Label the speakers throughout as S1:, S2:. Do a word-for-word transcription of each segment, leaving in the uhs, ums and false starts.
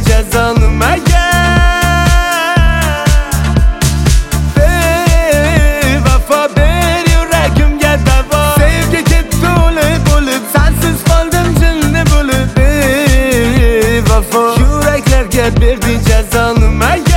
S1: cezanı meğer. Bevafa bir yüreğimge deva, sevgi gitti olup olup sensiz kaldım cinni bulup. Bevafa yüreklerge berdi cezanı meğer.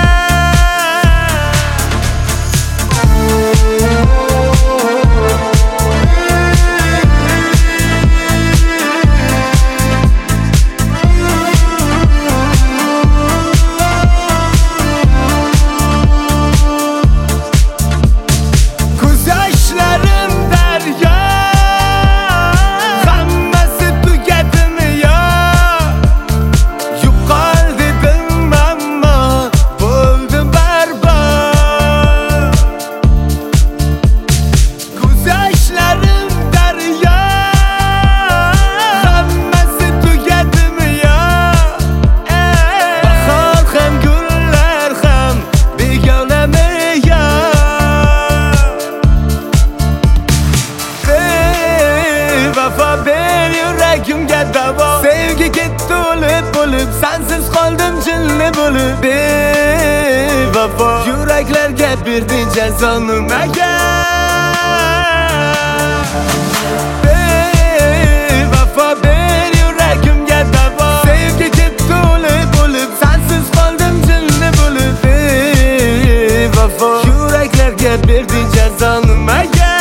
S1: Yüreğimge deva, sevgi gitti olup olup sensiz kaldım cinni bulup. Bevafa yüreklerge berdi cezanı meğer. Bevafa bir yüreğimge deva, sevgi gitti olup olup sensiz kaldım cinni bulup. Bevafa yüreklerge berdi cezanı meğer.